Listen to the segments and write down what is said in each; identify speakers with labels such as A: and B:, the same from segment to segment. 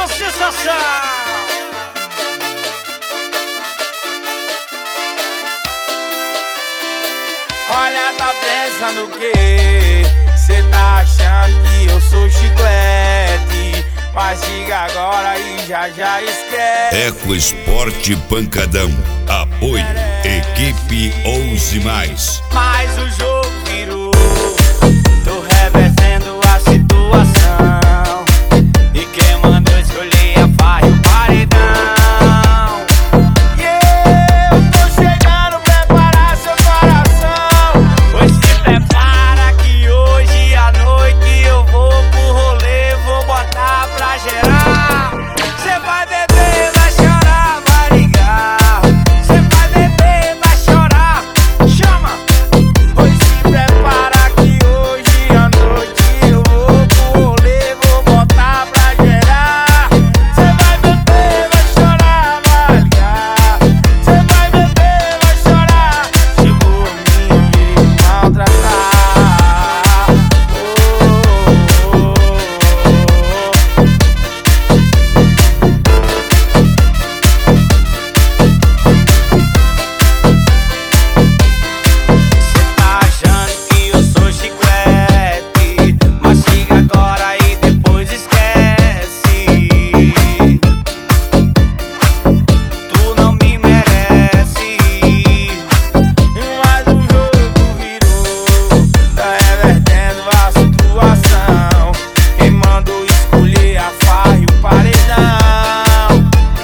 A: uma sensação.
B: Olha, tá pensando o quê? Cê tá achando que eu sou chiclete? Mastiga agora e já esquece.
C: Eco Esporte Pancadão. Apoio Equipe 11 Mais.
B: Mas o jogo virou, tô revertendo a situação. E quem mandou escolher a farra e o paredão. E eu tô chegando, preparar seu coração. Pois se prepara que hoje à noite eu vou pro rolê, vou botar pra gerar. Cê vai beber, vai chorar, vai ligar. Cê vai beber, vai chorar, chama. Pois se prepara que hoje à noite eu vou pro rolê, vou botar pra gerar. Cê vai beber, vai chorar, vai ligar. Cê vai beber, vai chorar. Chegou a minha vez de maltratar. Cê tá achando que eu sou chiclete? Mastiga agora e depois esquece. Tu não me merece. Mas o jogo virou, tá revertendo a situação. Quem mandou escolher a farra e o paredão.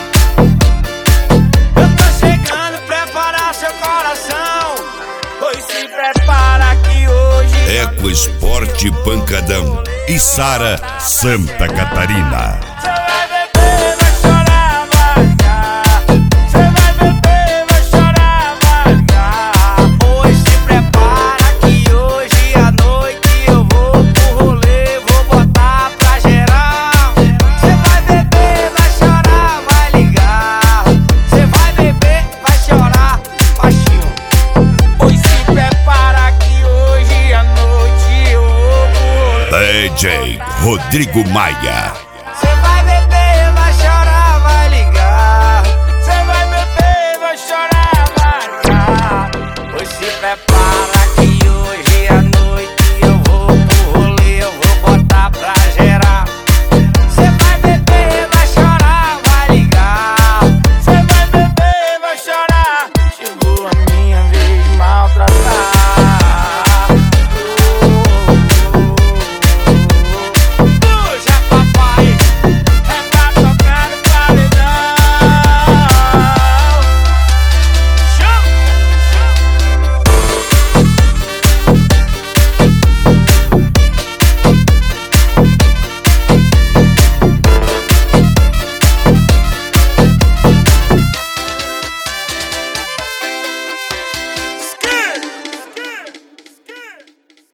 B: Eu tô chegando, preparar seu coração. Pois se prepara que hoje
C: Eco Esporte Pancadão. Içara, Santa Catarina.
B: cê vai beber, vai chorar, vai ligar. Cê vai beber, vai chorar, vai ligar. Pois se prepara que hoje à noite eu vou pro rolê, vou botar pra gerar. Cê vai beber, vai chorar, vai ligar. Cê vai beber, vai chorar, baixinho. Pois se prepara que hoje à noite eu vou pro rolê.
C: DJ Rodrigo Maia.
B: Cê vai beber, vai chorar, vai ligar. Cê vai beber, vai chorar, vai ligar. Pois se prepara.